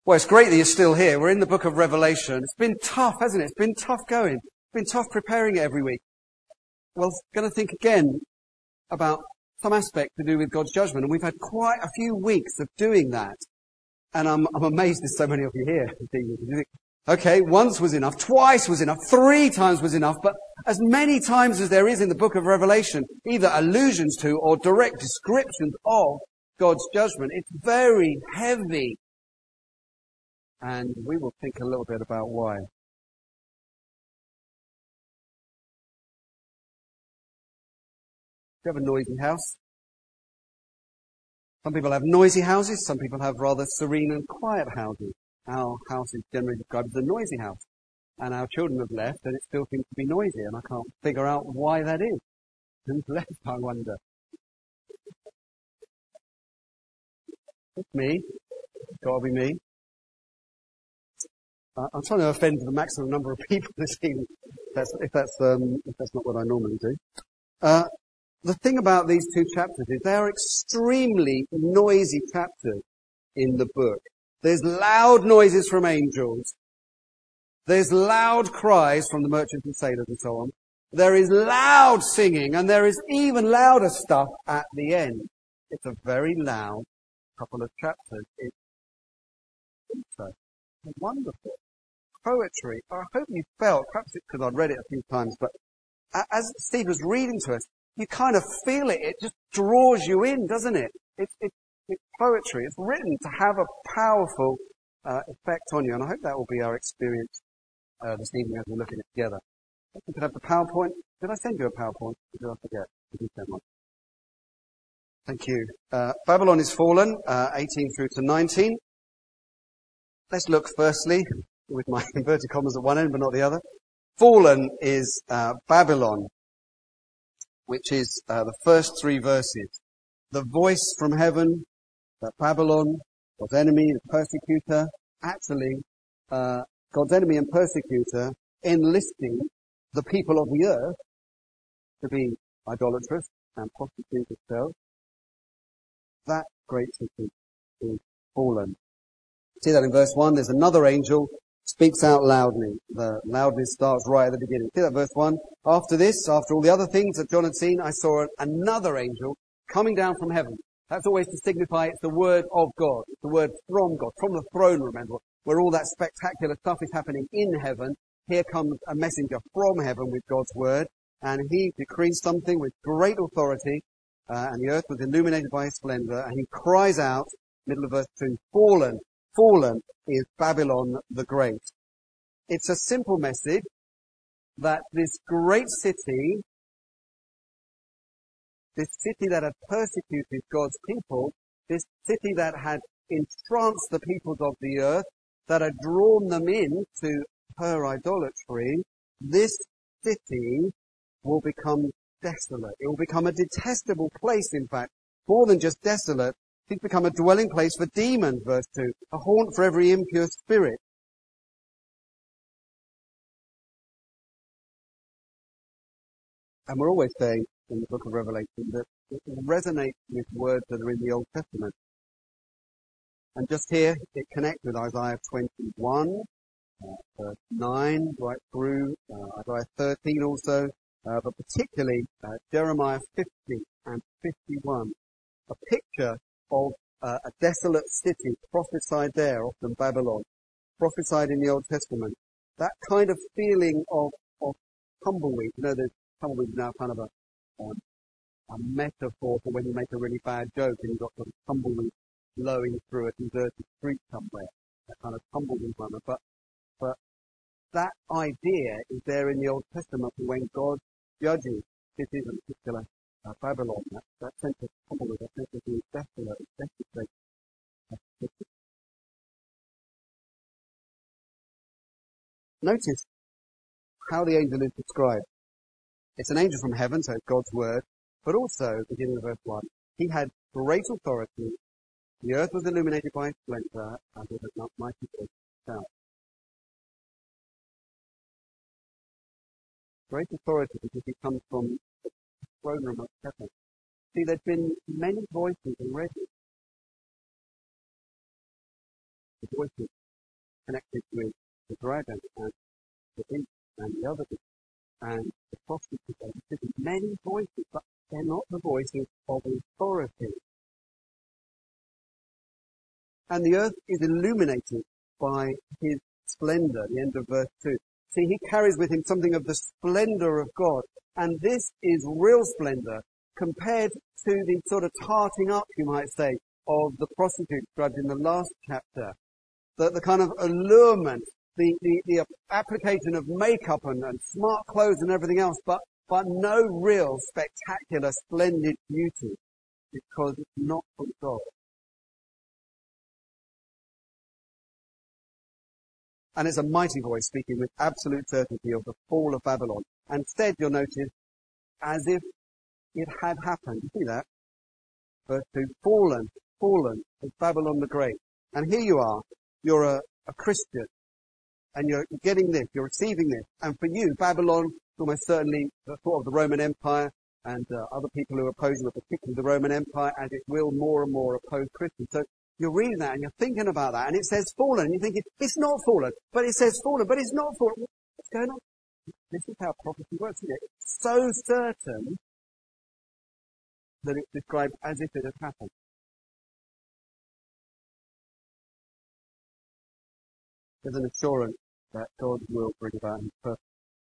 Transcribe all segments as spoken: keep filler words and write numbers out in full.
Well, it's great that you're still here. We're in the book of Revelation. It's been tough, hasn't it? It's been tough going. It's been tough preparing it every week. Well, going to think again about some aspect to do with God's judgment. And we've had quite a few weeks of doing that. And I'm, I'm amazed there's so many of you here. Okay, once was enough, twice was enough, three times was enough, but as many times as there is in the book of Revelation, either allusions to or direct descriptions of God's judgment, it's very heavy. And we will think a little bit about why. Do you have a noisy house? Some people have noisy houses, some people have rather serene and quiet houses. Our house is generally described as a noisy house. And our children have left and it still seems to be noisy, and I can't figure out why that is. Who's left, I wonder? It's me. It's got to be me. Uh, I'm trying to offend the maximum number of people this evening, if that's, if that's, um, if that's not what I normally do. Uh, the thing about these two chapters is they are extremely noisy chapters in the book. There's loud noises from angels. There's loud cries from the merchants and sailors and so on. There is loud singing, and there is even louder stuff at the end. It's a very loud couple of chapters. It's wonderful. Poetry. I hope you felt, perhaps it's because I'd read it a few times, but as Steve was reading to us, you kind of feel it. It just draws you in, doesn't it? It's, it's, it's poetry. It's written to have a powerful uh, effect on you, and I hope that will be our experience uh, this evening as we're looking at it together. If we could have the PowerPoint. Did I send you a PowerPoint? Did I forget? Did you send one? Thank you. Uh, Babylon is fallen, uh, eighteen through to nineteen. Let's look firstly, with my inverted commas at one end but not the other. Fallen is uh, Babylon, which is uh, the first three verses. The voice from heaven, that Babylon, God's enemy, the persecutor, actually uh, God's enemy and persecutor enlisting the people of the earth to be idolatrous and prostitute themselves. That great city is fallen. See that in verse one, there's another angel speaks out loudly. The loudness starts right at the beginning. See that verse one? After this, after all the other things that John had seen, I saw another angel coming down from heaven. That's always to signify it's the word of God. It's the word from God, from the throne, remember, where all that spectacular stuff is happening in heaven. Here comes a messenger from heaven with God's word, and he decrees something with great authority, uh, and the earth was illuminated by his splendor, and he cries out, middle of verse two, fallen, fallen is Babylon the Great. It's a simple message that this great city, this city that had persecuted God's people, this city that had entranced the peoples of the earth, that had drawn them into her idolatry, this city will become desolate. It will become a detestable place, in fact, more than just desolate. It's become a dwelling place for demons, verse two, a haunt for every impure spirit. And we're always saying in the book of Revelation that it resonates with words that are in the Old Testament. And just here, it connects with Isaiah twenty-one, uh, verse nine, right through uh, Isaiah thirteen also, uh, but particularly uh, Jeremiah fifty and fifty-one, a picture of uh, a desolate city prophesied there, often Babylon, prophesied in the Old Testament. That kind of feeling of, of tumbleweed. You know, there's tumbleweed now kind of a, um, a metaphor for when you make a really bad joke and you've got some tumbleweed blowing through a deserted street somewhere. That kind of tumbleweed moment. But, but that idea is there in the Old Testament for when God judges cities, in particular uh, Babylon. That, that sense of tumbleweed, that sense of being desolate, desolate. Notice how the angel is described. It's an angel from heaven, so it's God's word, but also, beginning of verse one, he had great authority. The earth was illuminated by his splendor, and it was not mighty voice sound. Great authority because he comes from the throne room of heaven. See, there's been many voices already the voices connected with the dragon and the beast and the other beast and the prostitute. There's many voices, but they're not the voices of authority. And the earth is illuminated by his splendor, the end of verse two. See, he carries with him something of the splendor of God. And this is real splendor compared to the sort of tarting up, you might say, of the prostitute described in the last chapter. The, the kind of allurement, the, the, the application of makeup and, and smart clothes and everything else, but, but no real spectacular, splendid beauty, because it's not from God. And it's a mighty voice speaking with absolute certainty of the fall of Babylon. And instead, you'll notice, as if it had happened. You see that? Verse two, fallen, fallen is Babylon the Great. And here you are, you're a, a Christian, and you're getting this, you're receiving this. And for you, Babylon is almost certainly the thought of the Roman Empire, and uh, other people who oppose you, particularly the Roman Empire, as it will more and more oppose Christians. So you're reading that and you're thinking about that, and it says fallen, and you're thinking, it's not fallen, but it says fallen, but it's not fallen. What's going on? This is how prophecy works, isn't it? It's so certain that it's described as if it had happened. There's an assurance that God will bring about his purpose.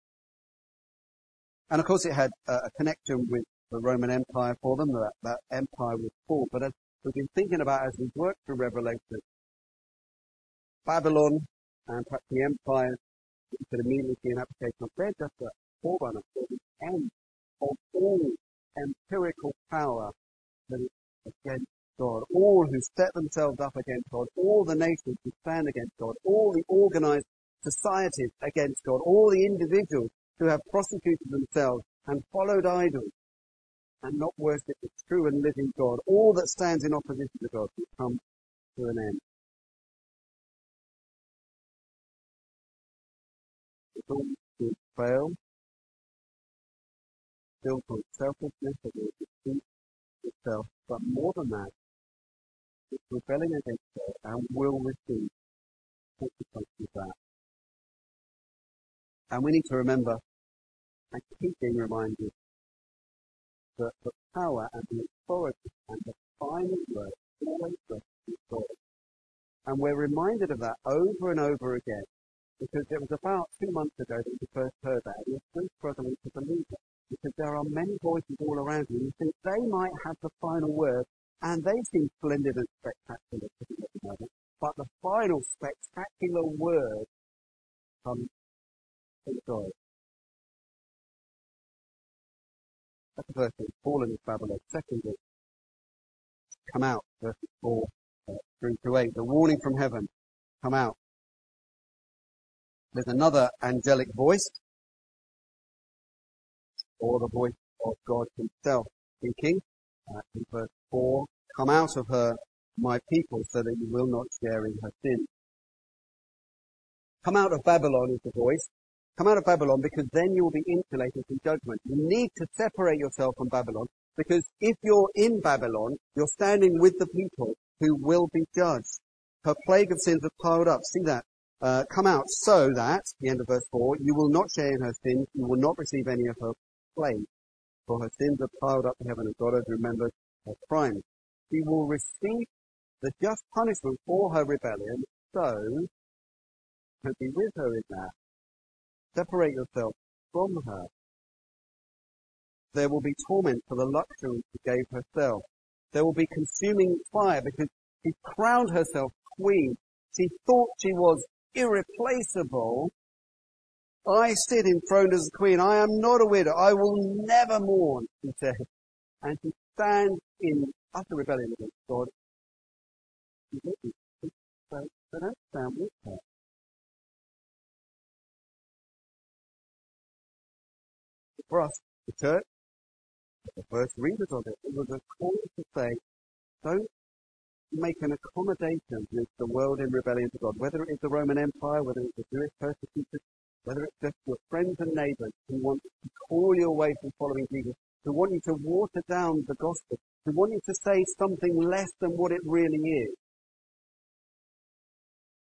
And of course it had uh, a connection with the Roman Empire for them, that, that empire would fall. But as we've been thinking about as we've worked through Revelation, Babylon and perhaps the empires that you could immediately see an application of, they're just a forerunner for the end of all empirical power that is against God. All who set themselves up against God, all the nations who stand against God, all the organized societies against God, all the individuals who have prostituted themselves and followed idols and not worshipped the true and living God, all that stands in opposition to God will come to an end. It's all to fail, built on selfishness and deceit itself, but more than that, it's rebelling against God and will receive consequences of that. And we need to remember and keep being reminded that the power and the authority and the final word always rests with God. And we're reminded of that over and over again, because it was about two months ago that we first heard that, and we're still struggling to believe it, because there are many voices all around you, and you think they might have the final word, and they seem splendid and spectacular to be at the moment, but the final spectacular word comes from God. That's the first thing, fallen is Babylon. Secondly, come out, verses four uh, through to eight. The warning from heaven, come out. There's another angelic voice, or the voice of God himself speaking. Uh, in verse four, come out of her, my people, so that you will not share in her sin. Come out of Babylon is the voice. Come out of Babylon, because then you will be insulated from judgment. You need to separate yourself from Babylon, because if you're in Babylon, you're standing with the people who will be judged. Her plague of sins are piled up. See that? Uh, come out so that, the end of verse four, you will not share in her sins, you will not receive any of her plague. For her sins are piled up in heaven, and God has remembered her crimes. She will receive the just punishment for her rebellion, so to be with her in that. Separate yourself from her. There will be torment for the luxury she gave herself. There will be consuming fire, because she crowned herself queen. She thought she was irreplaceable. I sit enthroned as a queen. I am not a widow. I will never mourn, she said. And she stands in utter rebellion against God. She didn't. So, so don't stand with her. For us, the church, the first readers of it, it was a call to say, don't make an accommodation with the world in rebellion to God, whether it is the Roman Empire, whether it's the Jewish persecutors, whether it's just your friends and neighbours who want to call you away from following Jesus, who want you to water down the gospel, who want you to say something less than what it really is.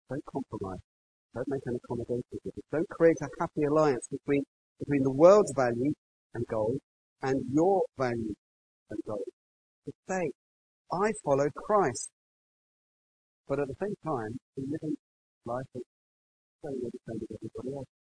Don't compromise. Don't make an accommodation with it. Don't create a happy alliance between, between the world's value and goals and your value and goals. To say, I follow Christ. But at the same time, we live in life that's so the same as everybody else.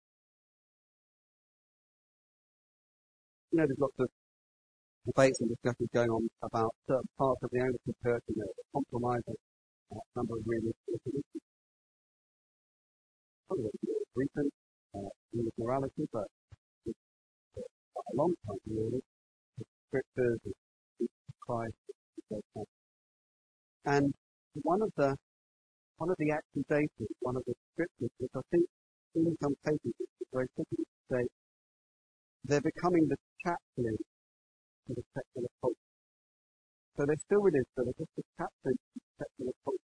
You know, there's lots of debates and discussions going on about certain parts of the Anglican Church and the compromise of a number of really important issues. Probably recent uh, in morality, but it's quite a long time really. The scriptures, the Christ, and, and one of the one of the accusations, one of the scriptures, which I think in some cases is very simple to say, they're becoming the chaplain to the secular culture. So they're still religious, but they're just the chaplain to the secular culture.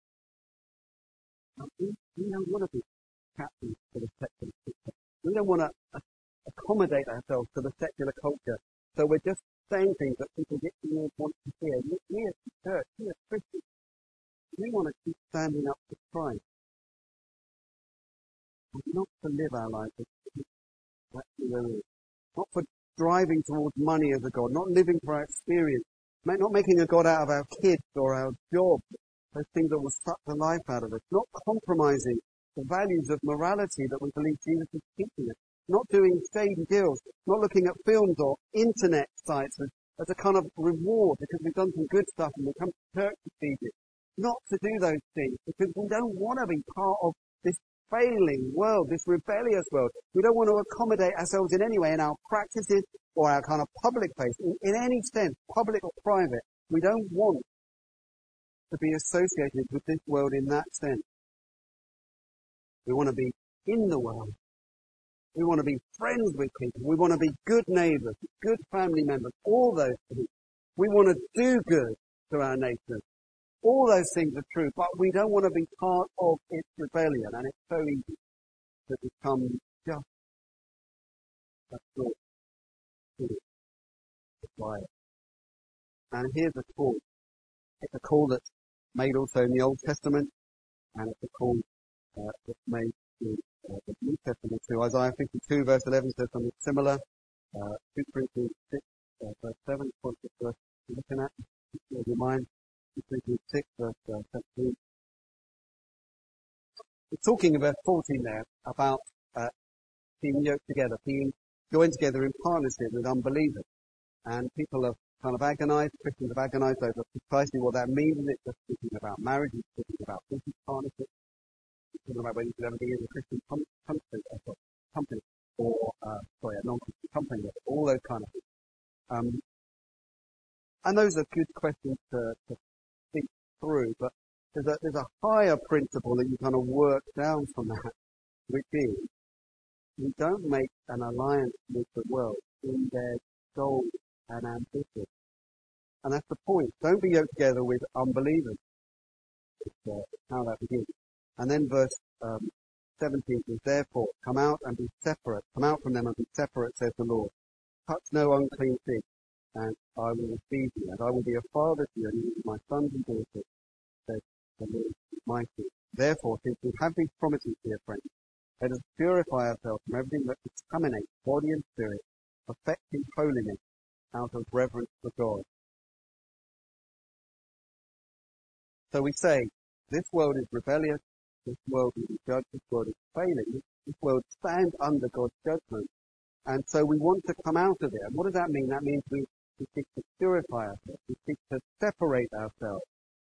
Now, we, we don't want to be chaplains to the secular culture. We don't want to uh, accommodate ourselves to the secular culture. So we're just saying things that people get to want to hear. We, we as a church, we as Christians, we want to keep standing up for Christ. And not to live our lives as Christians. Not for driving towards money as a God, not living for our experience, not making a God out of our kids or our job, those things that will suck the life out of us, not compromising the values of morality that we believe Jesus is teaching us, not doing shady deals, not looking at films or internet sites as, as a kind of reward because we've done some good stuff and we come to church to see it. Not to do those things because we don't want to be part of this failing world, this rebellious world. We don't want to accommodate ourselves in any way in our practices or our kind of public place, in, in any sense, public or private. We don't want to be associated with this world in that sense. We want to be in the world. We want to be friends with people. We want to be good neighbours, good family members, all those things. We want to do good to our nation. All those things are true, but we don't want to be part of its rebellion, and it's so easy to become just a thought to quiet. And here's a call. It's a call that's made also in the Old Testament, and it's a call uh, that's made in uh, the New Testament too. Isaiah fifty-two verse eleven says something similar. Uh, two Corinthians six uh, verse seven, what's the verse you're looking at? Keep your mind. two Corinthians six verse uh, seventeen. We're talking about fourteen there about uh, being yoked together, being joined together in partnership with unbelievers. And people have kind of agonized, Christians have agonized over precisely what that means. It's just speaking about marriage, it's speaking about business partnership, it's talking about whether you should ever be in a Christian com- country, uh, company, or, uh, sorry, a non-Christian company, all those kind of things. Um, and those are good questions to, to think through, but there's a, there's a higher principle that you kind of work down from that, which is, you don't make an alliance with the world in their goals and ambition. And that's the point. Don't be yoked together with unbelievers. It's, uh, how that begins. And then verse um, seventeen says, therefore, come out and be separate. Come out from them and be separate, says the Lord. Touch no unclean thing, and I will receive you. And I will be a father to you, and you will be my sons and daughters, says the Lord Almighty. Therefore, since we have these promises, dear friends, let us purify ourselves from everything that contaminates body and spirit, perfecting holiness out of reverence for God. So we say, this world is rebellious, this world will be judged, this world is failing, this world stands under God's judgment, and so we want to come out of it. And what does that mean? That means we, we seek to purify ourselves, we seek to separate ourselves.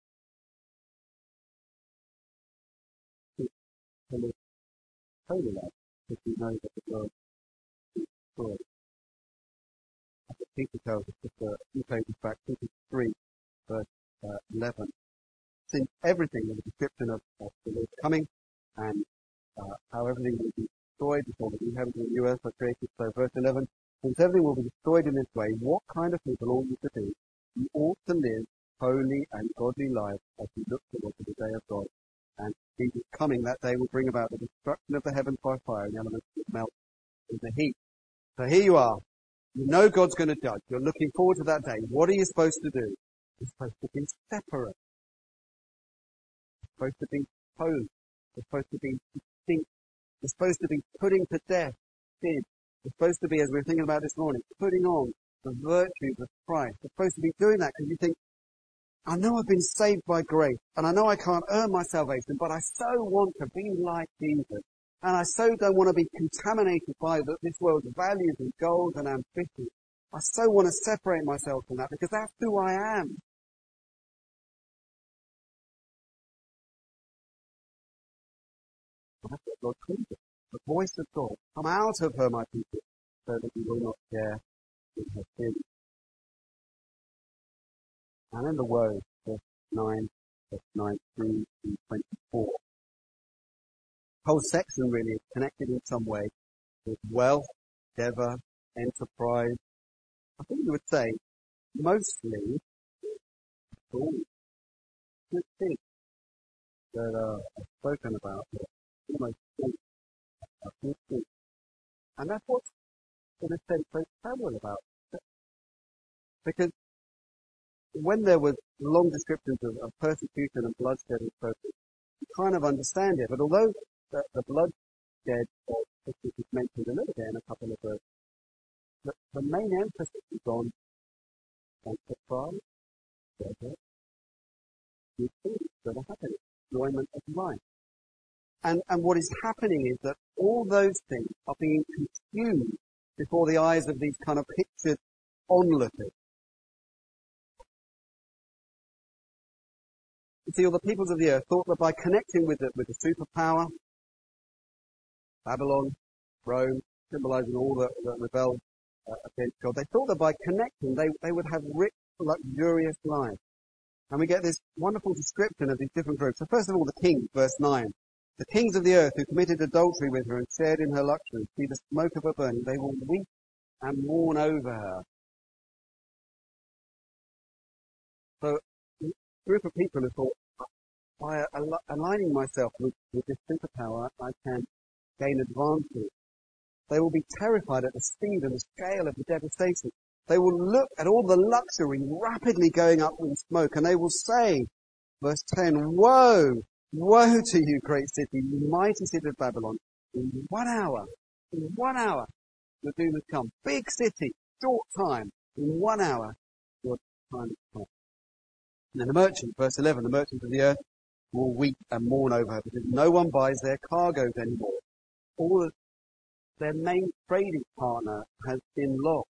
To live holy life, because we know that the world is destroyed. As Peter tells us just a few pages back, Peter three, verse uh, eleven. Since everything is a description of, of the Lord's coming and uh, how everything will be destroyed before the new heavens and new earth are created. So verse eleven, since everything will be destroyed in this way, what kind of people ought you to be? You ought to live holy and godly lives as you look forward to the day of God. And Jesus coming, that day will bring about the destruction of the heavens by fire and the elements will melt in the heat. So here you are. You know God's going to judge. You're looking forward to that day. What are you supposed to do? You're supposed to be separate. You're supposed to be home. We're supposed to be distinct. We're supposed to be putting to death sin. We're supposed to be, as we were thinking about this morning, putting on the virtues of Christ. We're supposed to be doing that because you think, I know I've been saved by grace, and I know I can't earn my salvation, but I so want to be like Jesus. And I so don't want to be contaminated by the, this world's values and goals and ambitions. I so want to separate myself from that because that's who I am. That's what God calls it. The voice of God. Come out of her, my people, so that you will not share in her sin. And then the woe, verse nine, verse nineteen to twenty-four. The whole section really is connected in some way with wealth, endeavour, enterprise. I think you would say mostly all good things that are spoken about here. Almost all are good things. And that's what's in a sense so terrible about it. Because when there was long descriptions of, of persecution and bloodshed and so forth, you kind of understand it. But although the, the bloodshed uh, is mentioned a little bit in a couple of verses, the, the main emphasis is on enterprise, pleasure, good things that are happening, enjoyment of life. And, and what is happening is that all those things are being consumed before the eyes of these kind of pictured onlookers. You see, all the peoples of the earth thought that by connecting with the, with the superpower, Babylon, Rome, symbolizing all that, that rebelled uh, against God, they thought that by connecting they, they would have rich, luxurious lives. And we get this wonderful description of these different groups. So first of all, the kings, verse nine. The kings of the earth who committed adultery with her and shared in her luxury, see the smoke of her burning, they will weep and mourn over her. So, a group of people who thought, by aligning myself with, with this superpower, I can gain advantage. They will be terrified at the speed and the scale of the devastation. They will look at all the luxury rapidly going up in smoke, and they will say, verse ten, woe, woe to you, great city, you mighty city of Babylon. In one hour, in one hour, the doom has come. Big city, short time, in one hour, your time has come. And then the merchants, verse eleven, the merchants of the earth will weep and mourn over her because no one buys their cargoes anymore. All of their main trading partner has been lost.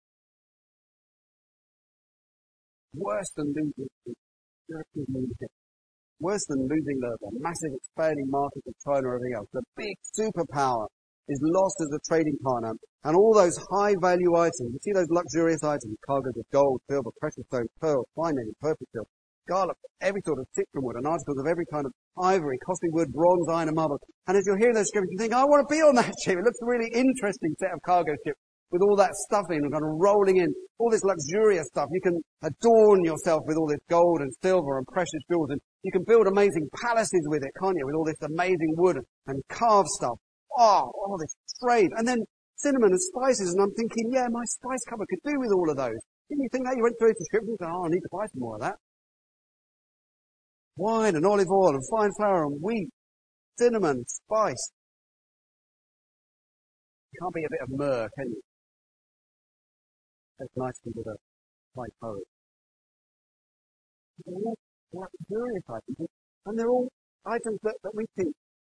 Worse than losing the European Union. Worse than losing the, the massive expanding market of China or everything else. The big superpower is lost as a trading partner. And all those high value items, you see those luxurious items, cargoes of gold, silver, precious stones, pearls, fine linen, perfect silk, scarlet, every sort of citron wood, and articles of every kind of ivory, costly wood, bronze, iron, and marble. And as you're hearing those scriptures, you think, I want to be on that ship. It looks a really interesting set of cargo ship with all that stuff in and kind of rolling in, all this luxurious stuff. You can adorn yourself with all this gold and silver and precious jewels, and you can build amazing palaces with it, can't you? With all this amazing wood and carved stuff. Oh, all this trade. And then cinnamon and spices, and I'm thinking, yeah, my spice cupboard could do with all of those. Didn't you think that? You went through the scriptures and thought, oh, I need to buy some more of that. Wine and olive oil and fine flour and wheat, cinnamon, spice. You can't be a bit of myrrh, can you? That's nicely with a white poet. They're all luxurious items, and they're all items that, that we think.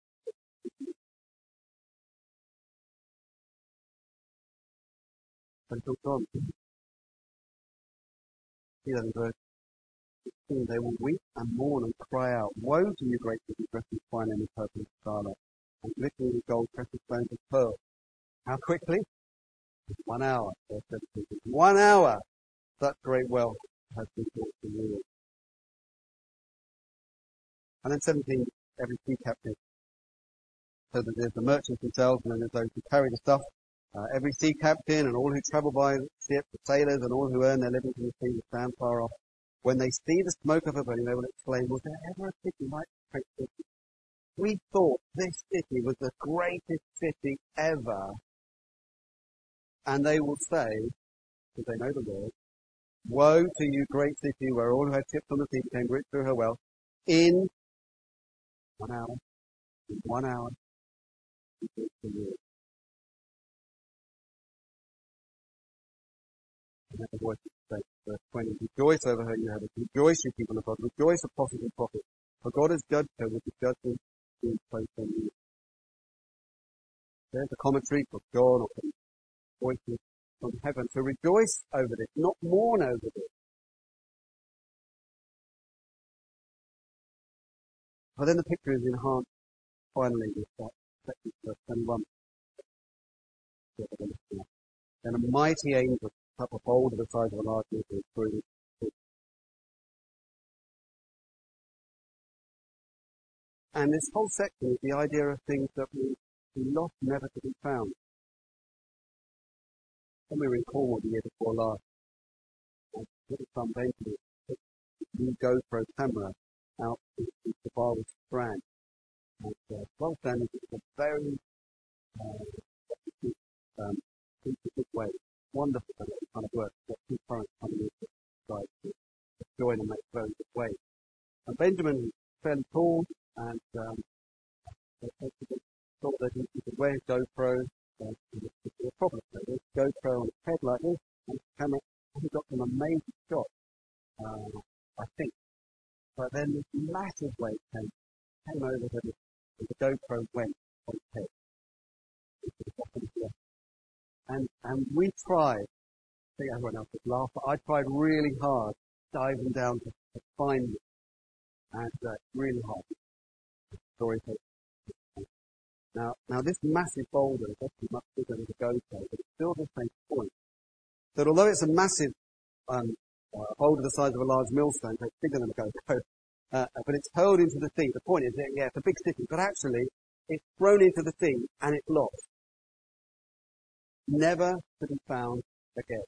Until God. See that in verse sixteen. They will weep and mourn and cry out, woe to you, great city, dressed in fine linen, purple and scarlet, and glittering with gold, precious stones and pearls. How quickly? One hour. One hour. Such great wealth has been brought to ruin. And then seventeen, every sea captain. So that there's the merchants themselves, and then there's those who carry the stuff. Uh, every sea captain and all who travel by ship, the sailors and all who earn their living from the sea will stand far off. When they see the smoke of a burning, they will exclaim, was there ever a city like this great city? We thought this city was the greatest city ever. And they will say, because they know the word, woe to you, great city, where all who had ships on the sea became rich through her wealth. In one hour, In one hour, rejoice for you. And then the voice of faith, verse twenty, rejoice over her, you heavens. Rejoice, you people of God. Rejoice, apostles and prophets. For God has judged her with the judgment being placed on you. There's a commentary for John or from voices from heaven. So rejoice over this, not mourn over this. But then the picture is enhanced finally with that section, verse twenty-one. Then a mighty angel took up a bowl of the size of a large river through it. And this whole section is the idea of things that we, we lost, never to be found. When we were in Cornwall the year before last, I put a son Benjamin took a new GoPro camera out to the Barwood Strand. And uh, well done, it was a very uh, um, good way. Wonderful kind of, kind of work. Got two currents coming into the side to join and make a very good way. And Benjamin was fairly tall, and um, they thought that he could wear his GoPro. Uh, it was a problem. So there's GoPro on his head like this, and the camera, and he got some amazing shots, uh, I think. But then this massive wave came, came over to the, and the GoPro went on his head. And, and we tried, I think everyone else would laugh, but I tried really hard diving down to, to find it. And uh, really hard. Story takes. Now, now this massive boulder is actually much bigger than the GoPro, but it's still the same point. That although it's a massive um, uh, boulder the size of a large millstone, so it's bigger than a GoPro, uh, but it's hurled into the sea. The point is that, yeah, it's a big city, but actually it's thrown into the sea and it's lost. Never to be found again.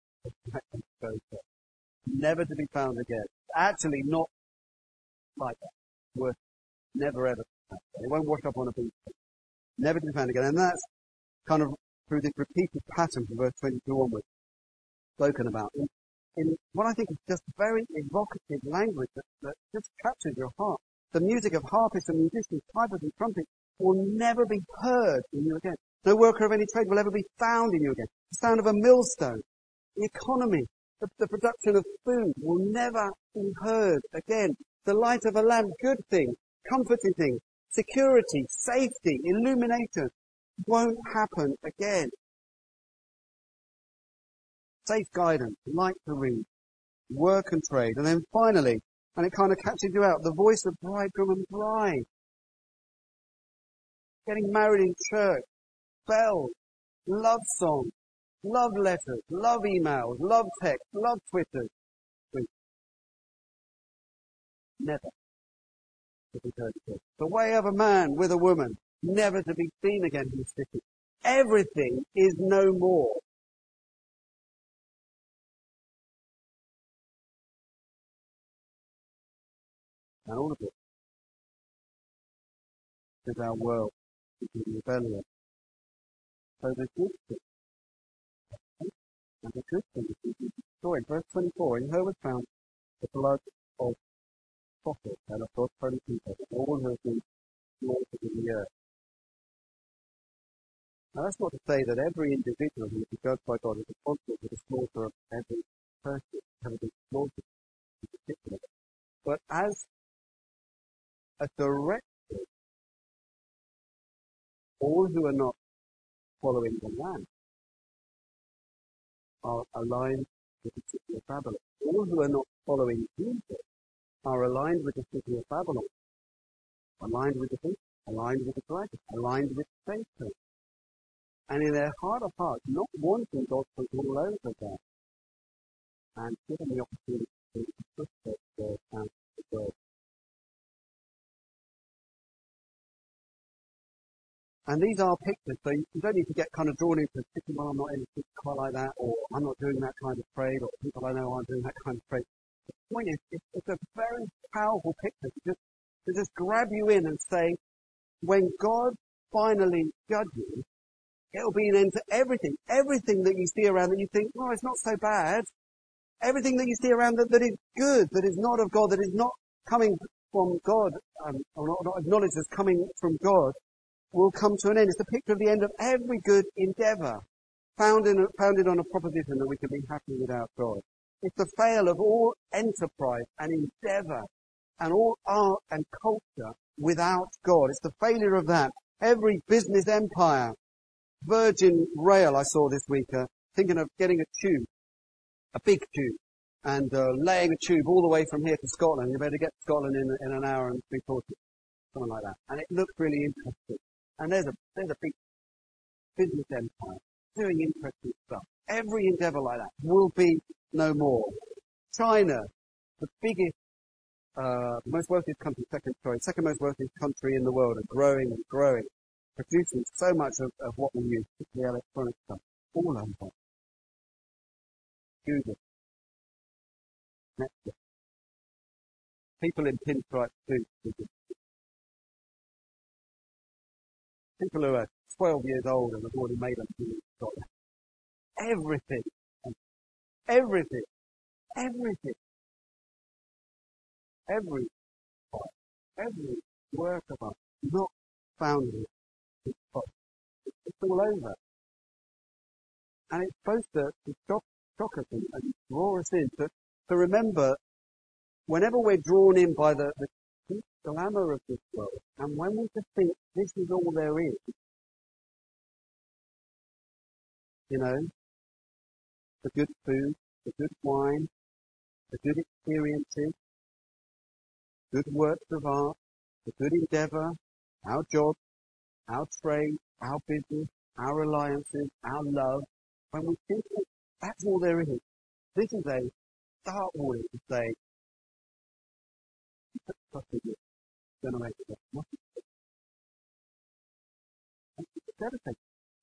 Never to be found again. Actually not like that. Worth never ever. It won't wash up on a beach. Never to be found again. And that's kind of through this repeated pattern from verse twenty-two onwards spoken about. In, in what I think is just very evocative language that, that just captures your heart. The music of harpists and musicians, pipers and trumpets will never be heard in you again. No worker of any trade will ever be found in you again. The sound of a millstone, the economy, the, the production of food will never be heard again. The light of a lamp, good things, comforting things, security, safety, illumination, won't happen again. Safe guidance, light to read, work and trade. And then finally, and it kind of catches you out, the voice of bridegroom and bride. Getting married in church, bells, love songs, love letters, love emails, love texts, love Twitter. Never to be heard again. The way of a man with a woman, never to be seen again in the city. Everything is no more. And all of it is our world is in rebellion. So the good thing, and the good thing is destroyed. Verse twenty-four, in her was found the blood of prophets and of God's holy people, and all who have been slaughtered in the earth. Now that's not to say that every individual who is judged by God is responsible for the slaughter of every person who has been slaughtered in particular. But as a directive, all who are not following the Lamb are aligned with the city of Babylon. All who are not following Jesus are aligned with the city of Babylon, aligned with the beast, aligned with the dragon, aligned with Satan. And in their heart of hearts, not wanting God's control over them, and given the opportunity to push their word out to the world. And these are pictures, so you don't need to get kind of drawn into thinking, well, I'm not anything quite like that, or I'm not doing that kind of trade, or people I know aren't doing that kind of trade. The point is, it's, it's a very powerful picture to just, to just grab you in and say, when God finally judges, it'll be an end to everything. Everything that you see around that you think, oh, it's not so bad. Everything that you see around that, that is good, that is not of God, that is not coming from God, um, or not, not acknowledged as coming from God, will come to an end. It's the picture of the end of every good endeavour, founded, founded on a proposition that we can be happy without God. It's the fail of all enterprise and endeavour and all art and culture without God. It's the failure of that. Every business empire, Virgin Rail I saw this week, uh, thinking of getting a tube, a big tube, and uh, laying a tube all the way from here to Scotland. You better get to Scotland in, in an hour and three quarters, something like that. And it looks really interesting. And there's a there's a big business empire doing interesting stuff. Every endeavour like that will be no more. China, the biggest, uh, most wealthiest country, second, sorry, second most wealthiest country in the world, and growing and growing, producing so much of, of what we use, particularly electronic stuff, all over. Google, Netflix, people in pinstripe suits, people who are twelve years old and have already made them feel Scotland. Everything, everything, everything, every, every work of art not found in it. It's all over. And it's supposed to, to shock, shock us and, and draw us in to, to remember whenever we're drawn in by the, the glamour of this world, and when we just think this is all there is, you know, the good food, the good wine, the good experiences, good works of art, the good endeavour, our job, our trade, our business, our alliances, our love, when we think that that's all there is, this is a start warning to say, generation, it's devastating.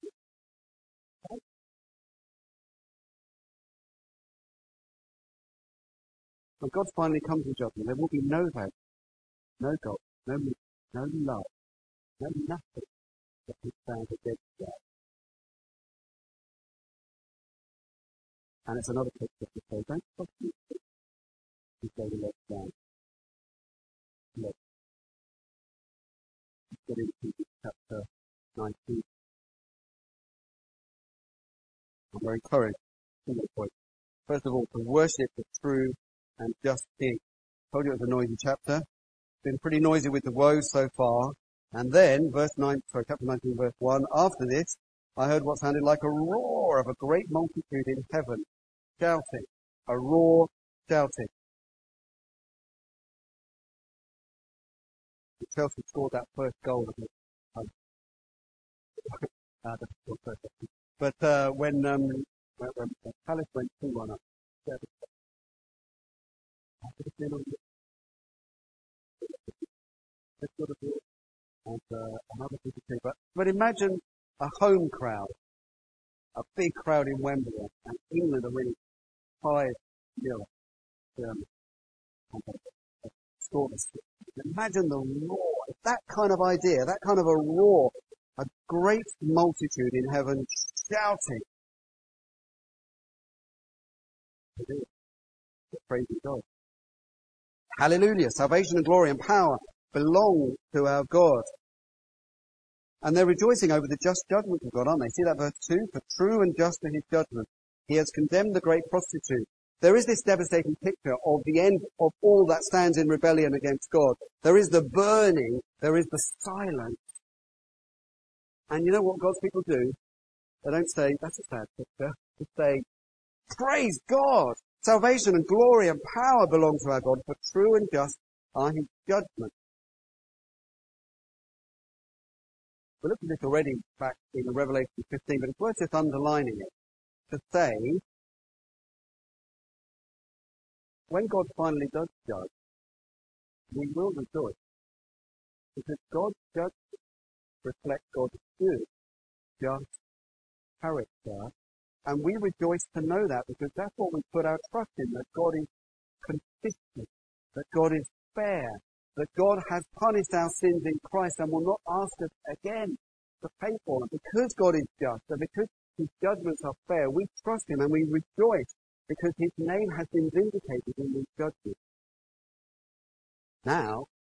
When God finally comes in judgment, there will be no hope, no God, no no love, no nothing that can stand against God. And it's another picture to say, don't stop you. You go to let down. Look. Let's get into chapter nineteen. I'm very encouraged. First of all, to worship the true and just King. I told you it was a noisy chapter. Been pretty noisy with the woes so far. And then, verse nine, sorry, chapter nineteen, verse one, after this, I heard what sounded like a roar of a great multitude in heaven, shouting. A roar, shouting. Chelsea scored that first goal. Um, uh, but uh, when, um, when, when Palace went two one up, and uh, another thing. But, but imagine a home crowd, a big crowd in Wembley, and England are winning five nil. Um, Imagine the roar. That kind of idea, that kind of a roar, a great multitude in heaven shouting. Praise God. Hallelujah. Salvation and glory and power belong to our God. And they're rejoicing over the just judgment of God, aren't they? See that verse two? For true and just are his judgment. He has condemned the great prostitute. There is this devastating picture of the end of all that stands in rebellion against God. There is the burning, there is the silence. And you know what God's people do? They don't say, that's a sad picture. They say, praise God! Salvation and glory and power belong to our God, for true and just are his judgments. We looked at this already back in Revelation fifteen, but it's worth just underlining it. To say, when God finally does judge, we will rejoice. Because God's judgment reflects God's good, just character. And we rejoice to know that because that's what we put our trust in, that God is consistent, that God is fair, that God has punished our sins in Christ and will not ask us again to pay for them. Because God is just and because his judgments are fair, we trust him and we rejoice because his name has been vindicated in these judgments. Now,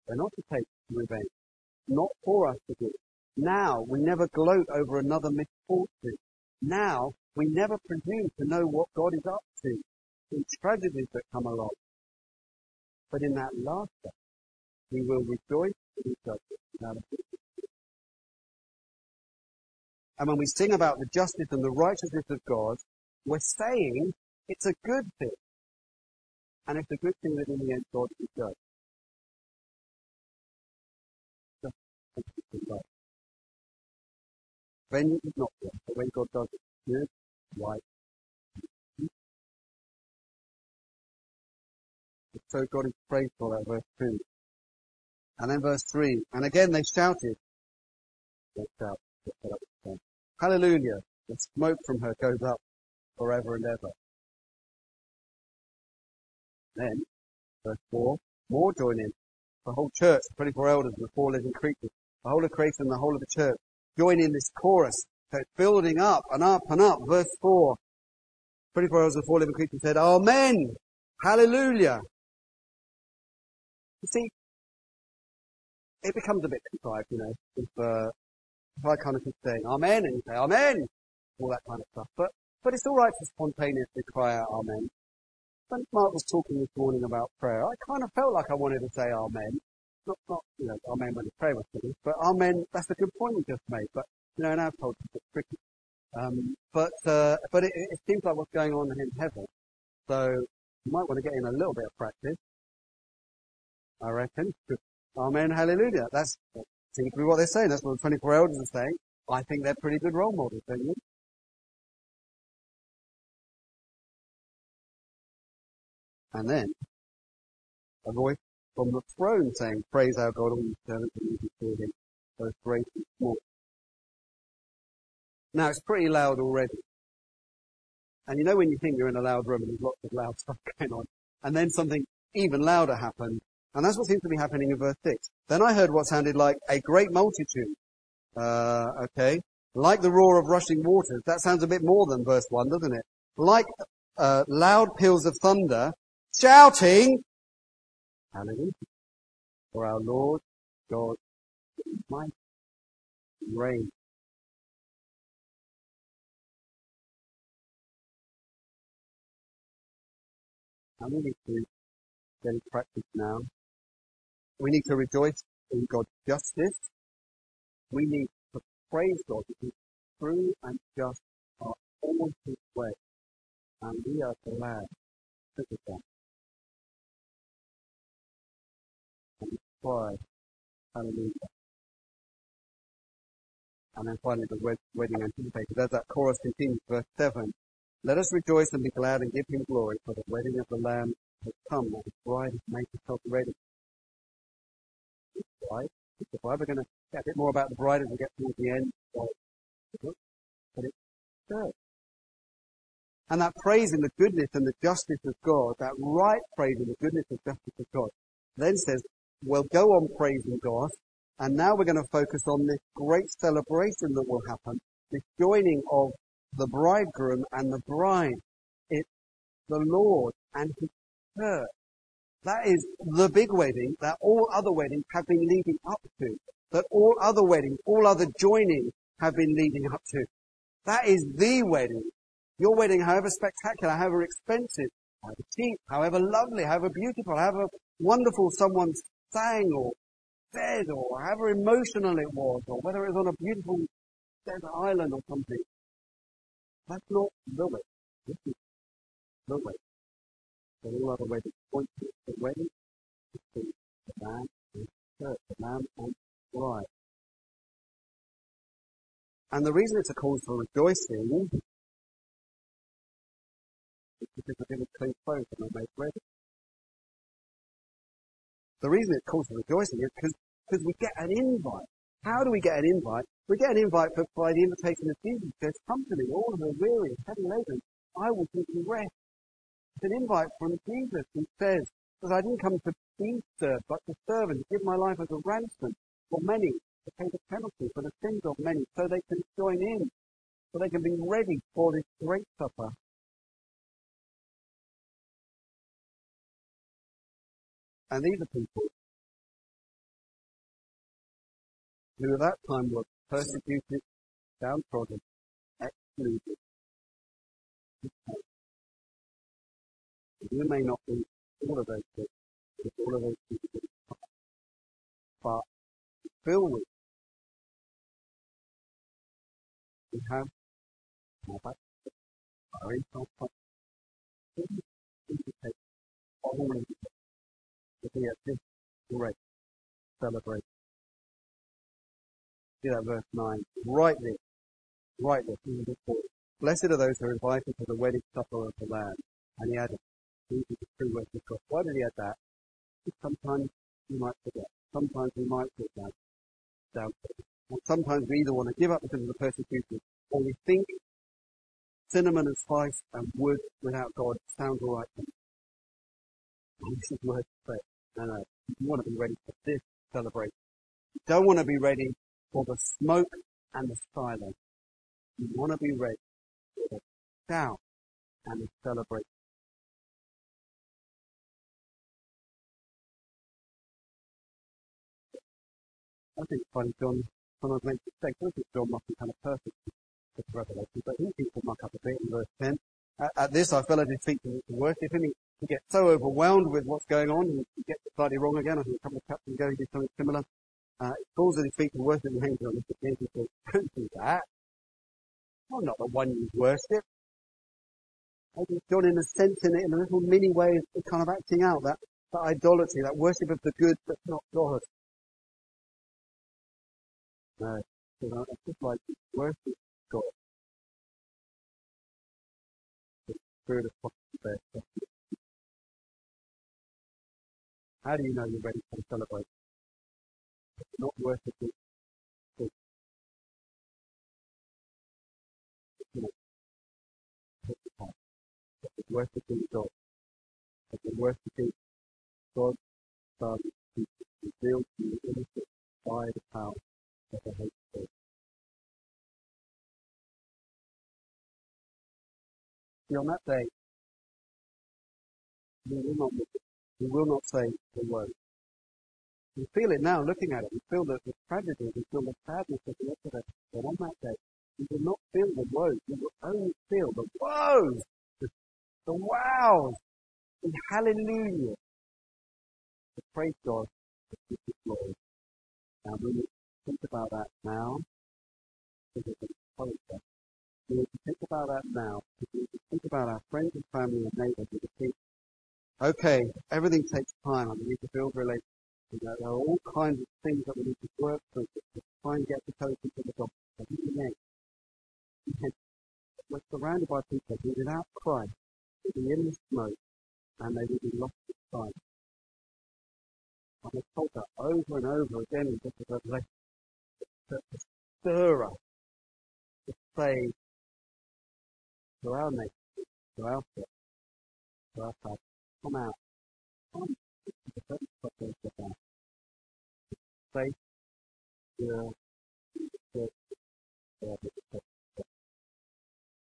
We're not to take revenge. Not for us to do. Now, we never gloat over another misfortune. Now, we never presume to know what God is up to in tragedies that come along. But in that last day, we will rejoice in each other. And when we sing about the justice and the righteousness of God, we're saying it's a good thing. And it's a good thing that in the end God will judge. Vengeance is not good, but when God does it, good, right. So God is praised for that, verse two. And then verse three. And again they shouted. They shout. Hallelujah. The smoke from her goes up forever and ever. Then, verse four, more join in. The whole church, the twenty-four elders and the four living creatures, the whole of creation and the whole of the church, join in this chorus. So it's building up and up and up. Verse four, twenty-four elders and the four living creatures said, Amen. Hallelujah. You see, it becomes a bit contrived, you know, if, uh, if I kind of keep saying Amen and you say Amen, all that kind of stuff. But, but it's alright to spontaneously cry out Amen. When Mark was talking this morning about prayer, I kind of felt like I wanted to say Amen. Not, not, you know, Amen when the prayer was finished, but Amen, that's a good point you just made. But, you know, in our culture, it's tricky. Um, but, uh, but it, it seems like what's going on in heaven. So, you might want to get in a little bit of practice. I reckon. Amen, hallelujah. That's, that seems to be what they're saying. That's what the twenty-four elders are saying. I think they're pretty good role models, don't you? And then, a voice from the throne saying, praise our God, all you servants and you before him, both great and small. Now, it's pretty loud already. And you know when you think you're in a loud room and there's lots of loud stuff going on, and then something even louder happens, and that's what seems to be happening in verse six. Then I heard what sounded like a great multitude. Uh, okay. Like the roar of rushing waters. That sounds a bit more than verse one, doesn't it? Like, uh, loud peals of thunder, shouting, hallelujah, for our Lord God might reign. And we need to get in practice now. We need to rejoice in God's justice. We need to praise God because true and just are all his way. And we are glad to do that. And cry, hallelujah. And then finally the wed- wedding anticipated. As that chorus continues, verse seven. Let us rejoice and be glad and give him glory, for the wedding of the Lamb has come, and his bride has made herself ready. This bride, is the bride. We're going to get a bit more about the bride as we get towards the end of the book, but it's church. And that praise in the goodness and the justice of God, that right praise in the goodness and justice of God, then says, we'll go on praising God, and now we're going to focus on this great celebration that will happen, this joining of the bridegroom and the bride. It's the Lord and his church. That is the big wedding that all other weddings have been leading up to. That all other weddings, all other joinings have been leading up to. That is the wedding. Your wedding, however spectacular, however expensive, however cheap, however lovely, however beautiful, however wonderful someone sang or said, or however emotional it was, or whether it was on a beautiful desert island or something. That's not the way. This is the way. So all other weddings point to the wedding, to the man and the church, the lamb and the bride. And the reason it's a cause for rejoicing is because we're given clean clothes and we're made ready. The reason it's cause for rejoicing is because because we get an invite. How do we get an invite? We get an invite by the invitation of Jesus. There's company, all who are weary, heavy laden. I will give you rest. It's an invite from Jesus who says that I didn't come to be served, but to serve and to give my life as a ransom for many, to pay the penalty for the sins of many, so they can join in, so they can be ready for this great supper. And these are people who at that time were persecuted, downtrodden, excluded. You may not be all of those things, with all of those people, but fill with, we have our back, our inside, indicate all of it to be at this great celebration. See that verse nine. Right there, right there. Blessed are those who are invited to the wedding supper of the Lamb. And he added, these are the true words of God. Why did he add that? Sometimes we might forget. Sometimes we might put that down. And sometimes we either want to give up because of the persecution, or we think cinnamon and spice and wood without God sounds all right to me. And this is worth to say. No, no. You want to be ready for this celebration. You don't want to be ready for the smoke and the silence. You want to be ready for the shout and the celebration. I think it's funny, John sometimes makes mistakes. I don't think John must be kind of perfect with Revelation, but he seems to muck up a bit in verse ten. At, at this, I fell at his feet to worship him. He, he gets so overwhelmed with what's going on, and he gets it slightly wrong again. I think a couple of chapters ago he did something similar. Uh, he falls at his feet to worship and hangs on his feet. He says, don't do that. I'm not the one you worship. Maybe John, in a sense, in, it, in a little mini way, is kind of acting out that, that idolatry, that worship of the good, but not God. No, it's just like worship God. The spirit of prophecy. How do you know you're ready for the celebration? It's not worshiping God. You know, it's worshiping God. It's worshiping God, Son, who is revealed to you innocent by the power of the Holy Spirit. See, on that day, we will not miss it. We will not say the word. We feel it now looking at it. We feel the, the tragedy. We feel the sadness of the yesterday. But on that day, we will not feel the woes. We will only feel the woes, the, the wows, the hallelujah. To praise God for His glory. Now, we need to think about that now. Because it's encourage us. We need to think about that now. We need to think about our friends and family and neighbours. We need to think, okay, everything takes time. I need to build relationships. You know, there are all kinds of things that we need to work through to try and get the person to the gospel. But in the end, we're surrounded by people who, without Christ, will be in the smoke and they will be lost in sight. And we're told that over and over again in the book of Revelation to stir us, to say to our nation, to our church, to our family, come out, come to the very top of the band. Faith, the church, the